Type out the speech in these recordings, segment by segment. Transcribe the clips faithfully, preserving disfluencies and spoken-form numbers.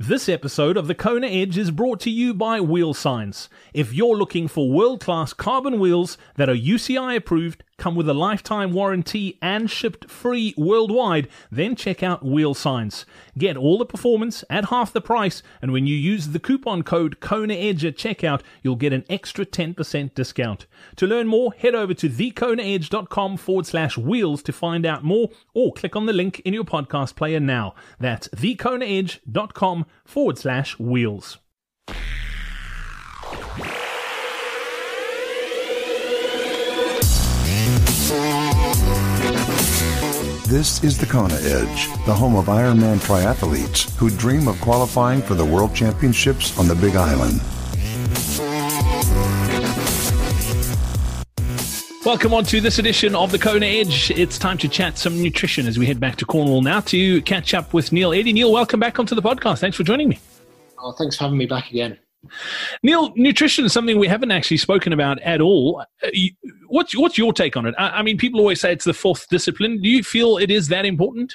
This episode of the Kona Edge is brought to you by Wheel Science. If you're looking for world-class carbon wheels that are U C I approved, come with a lifetime warranty and shipped free worldwide, then check out Wheel Science. Get all the performance at half the price, and when you use the coupon code KONAEDGE at checkout, you'll get an extra ten percent discount. To learn more, head over to thekonaedge.com forward slash wheels to find out more, or click on the link in your podcast player now. That's thekonaedge.com forward slash wheels. This is the Kona Edge, the home of Ironman triathletes who dream of qualifying for the World Championships on the Big Island. Welcome on to this edition of the Kona Edge. It's time to chat some nutrition as we head back to Cornwall now to catch up with Neil Eddy. Neil, welcome back onto the podcast. Thanks for joining me. Oh, thanks for having me back again. Neil, nutrition is something we haven't actually spoken about at all. What's, what's your take on it? I, I mean, people always say it's the fourth discipline. Do you feel it is that important?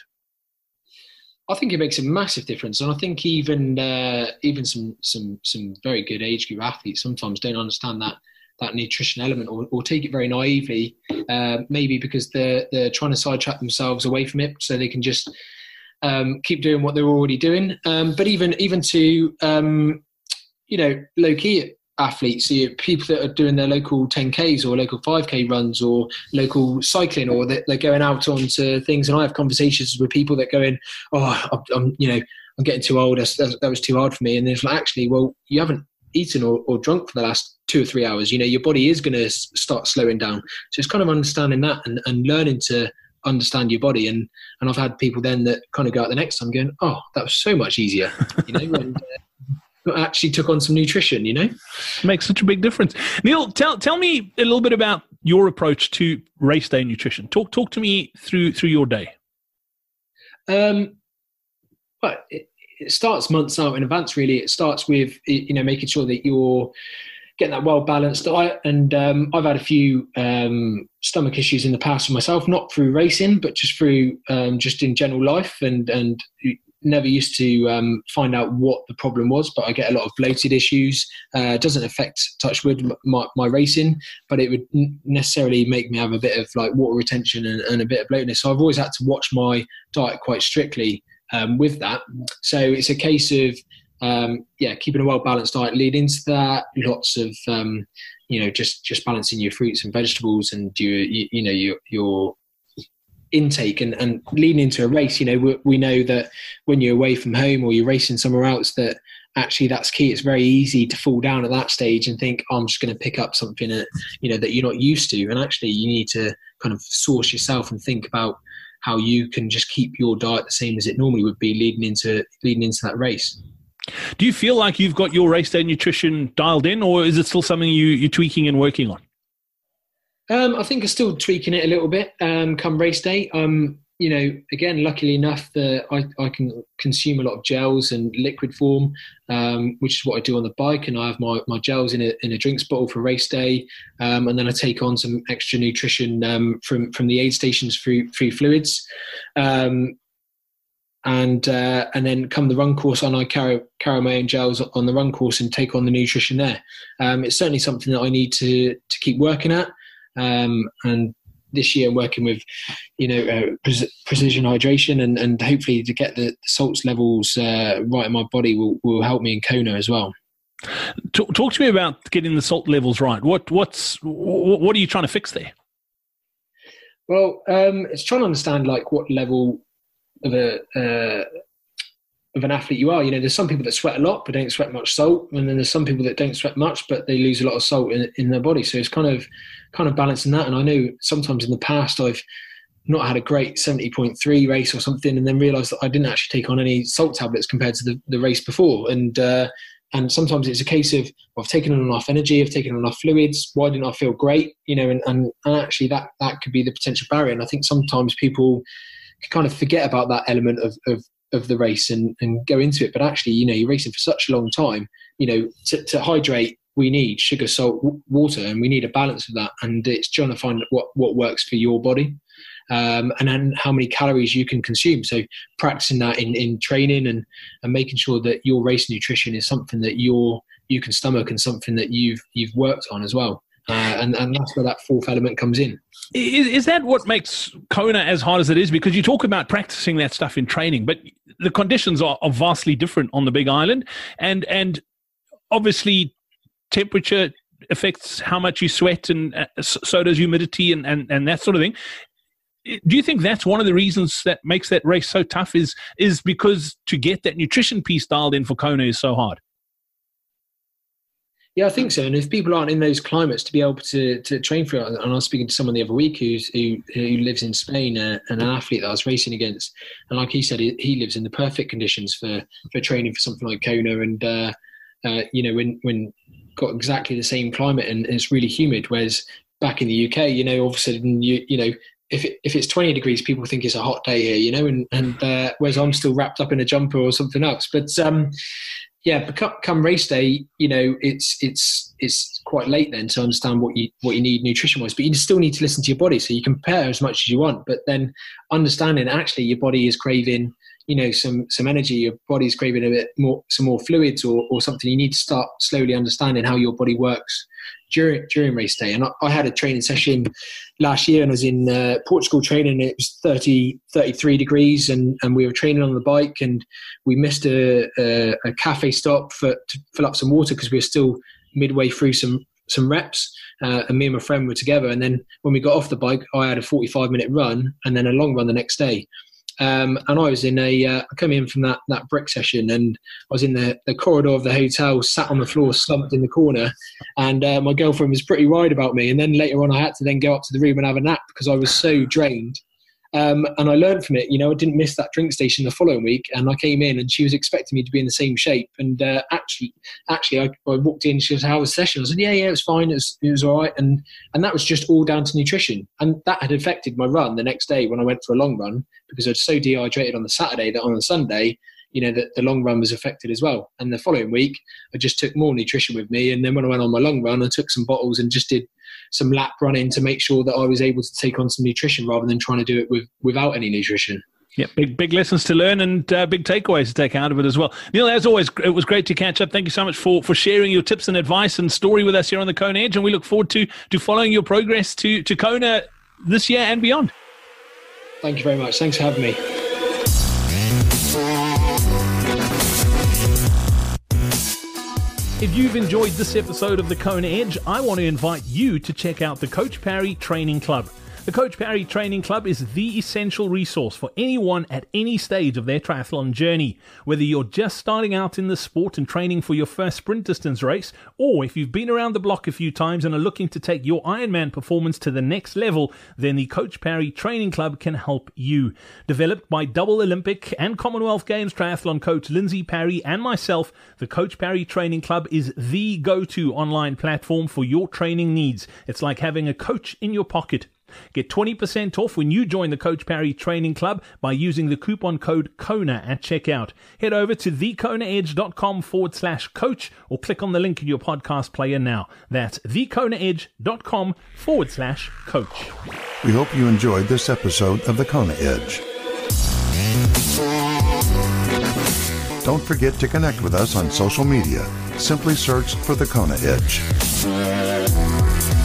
I think it makes a massive difference, and I think even uh, even some some some very good age group athletes sometimes don't understand that that nutrition element, or, or take it very naively, uh, maybe because they're they're trying to sidetrack themselves away from it, so they can just um, keep doing what they're already doing. Um, but even even to um, you know, low key athletes, so you, people that are doing their local ten Ks or local five K runs or local cycling, or that they're going out onto things. And I have conversations with people that go in, oh, I'm, I'm you know, I'm getting too old. That's, that, that was too hard for me. And it's like, actually, well, you haven't eaten or, or drunk for the last two or three hours. You know, your body is going to start slowing down. So it's kind of understanding that and, and learning to understand your body. And, and I've had people then that kind of go out the next time going, oh, that was so much easier, you know, and, uh, actually took on some nutrition, you know. Makes such a big difference. Neil, tell tell me a little bit about your approach to race day nutrition. Talk talk to me through through your day. Um, well, it, it starts months out in advance. Really, it starts with you know making sure that you're getting that well balanced diet. And um, I've had a few um, stomach issues in the past for myself, not through racing, but just through um, just in general life, and and. Never used to um, find out what the problem was, but I get a lot of bloated issues. Uh, it doesn't affect, touch wood, my, my racing, but it would necessarily make me have a bit of like water retention and, and a bit of bloatness. So I've always had to watch my diet quite strictly um, with that. So it's a case of, um, yeah, keeping a well-balanced diet lead into that. Lots of, um, you know, just, just balancing your fruits and vegetables and your, you, you know, your, your, intake and, and leading into a race. You know, we, we know that when you're away from home or you're racing somewhere else, that actually that's key. It's very easy to fall down at that stage and think, oh, I'm just going to pick up something that, you know, that you're not used to. And actually you need to kind of source yourself and think about how you can just keep your diet the same as it normally would be leading into leading into that race. Do you feel like you've got your race day nutrition dialed in, or is it still something you, you're tweaking and working on? Um, I think I'm still tweaking it a little bit um, come race day. Um, you know, again, luckily enough that I, I can consume a lot of gels and liquid form, um, which is what I do on the bike. And I have my, my gels in a, in a drinks bottle for race day. Um, and then I take on some extra nutrition um, from, from the aid stations through, through fluids. Um, and uh, and then come the run course on, I carry, carry my own gels on the run course and take on the nutrition there. Um, it's certainly something that I need to to keep working at. Um, and this year working with, you know, uh, pre- precision hydration and, and hopefully to get the, the salts levels uh, right in my body will, will help me in Kona as well. Talk, talk to me about getting the salt levels right. What what's what are you trying to fix there? Well, um, it's trying to understand like what level of a uh, of an athlete you are. You know, there's some people that sweat a lot but don't sweat much salt, and then there's some people that don't sweat much but they lose a lot of salt in, in their body. So it's kind of kind of balancing that. And I know sometimes in the past I've not had a great seventy point three race or something, and then realised that I didn't actually take on any salt tablets compared to the, the race before. And uh, and sometimes it's a case of, well, I've taken on enough energy, I've taken on enough fluids, why didn't I feel great? You know, and, and, and actually that, that could be the potential barrier. And I think sometimes people kind of forget about that element of, of, of the race and, and go into it. But actually, you know, you're racing for such a long time, you know, to, to hydrate, we need sugar, salt, w- water, and we need a balance of that. And it's trying to find what, what works for your body. um, and then how many calories you can consume. So practicing that in, in training and, and making sure that your race nutrition is something that you're, you can stomach and something that you've you've worked on as well. Uh, and, and that's where that fourth element comes in. Is, is that what makes Kona as hard as it is? Because you talk about practicing that stuff in training, but the conditions are, are vastly different on the Big Island. And, and obviously temperature affects how much you sweat, and uh, so does humidity and, and, and that sort of thing. Do you think that's one of the reasons that makes that race so tough, is is because to get that nutrition piece dialed in for Kona is so hard? Yeah, I think so. And if people aren't in those climates to be able to to train for it, and I was speaking to someone the other week who's, who who lives in Spain, uh, and an athlete that I was racing against, and like he said, he, he lives in the perfect conditions for, for training for something like Kona, and uh, uh, you know, when when got exactly the same climate and, and it's really humid, whereas back in the U K, you know, all of a sudden you you know. If it, if it's twenty degrees, people think it's a hot day here, you know, and, and uh, whereas I'm still wrapped up in a jumper or something else. But um, yeah, but come, come race day, you know, it's it's it's quite late then to understand what you what you need nutrition wise. But you still need to listen to your body, so you compare as much as you want. But then understanding actually your body is craving, you know, some some energy. Your body's craving a bit more, some more fluids or or something. You need to start slowly understanding how your body works during during race day. And I, I had a training session last year, and I was in uh, Portugal training. It was thirty, thirty-three degrees, and, and we were training on the bike, and we missed a, a, a cafe stop for to fill up some water because we were still midway through some some reps, uh, and me and my friend were together. And then when we got off the bike, I had a forty-five minute run and then a long run the next day. Um, and I was in a, uh, I came in from that, that brick session, and I was in the, the corridor of the hotel, sat on the floor, slumped in the corner. And uh, my girlfriend was pretty worried about me. And then later on, I had to then go up to the room and have a nap because I was so drained. Um, and I learned from it. You know, I didn't miss that drink station the following week, and I came in and she was expecting me to be in the same shape. And uh, actually, actually, I, I walked in. She was, "How was the session?" I said, "Yeah, yeah, it was fine. It was, it was all right." And and that was just all down to nutrition, and that had affected my run the next day when I went for a long run because I was so dehydrated on the Saturday that on the Sunday, you know, that the long run was affected as well. And the following week, I just took more nutrition with me. And then when I went on my long run, I took some bottles and just did some lap running to make sure that I was able to take on some nutrition rather than trying to do it with without any nutrition. Yeah, big big lessons to learn, and uh, big takeaways to take out of it as well. Neil, as always, it was great to catch up. Thank you so much for, for sharing your tips and advice and story with us here on the Kona Edge, and we look forward to to following your progress to, to Kona this year and beyond. Thank you very much. Thanks for having me. If you've enjoyed this episode of the Kona Edge, I want to invite you to check out the Coach Parry Training Club. The Coach Parry Training Club is the essential resource for anyone at any stage of their triathlon journey. Whether you're just starting out in the sport and training for your first sprint distance race, or if you've been around the block a few times and are looking to take your Ironman performance to the next level, then the Coach Parry Training Club can help you. Developed by double Olympic and Commonwealth Games triathlon coach Lindsay Parry and myself, the Coach Parry Training Club is the go-to online platform for your training needs. It's like having a coach in your pocket. Get twenty percent off when you join the Coach Parry Training Club by using the coupon code KONA at checkout. Head over to thekonaedge.com forward slash coach or click on the link in your podcast player now. That's thekonaedge.com forward slash coach. We hope you enjoyed this episode of the Kona Edge. Don't forget to connect with us on social media. Simply search for the Kona Edge.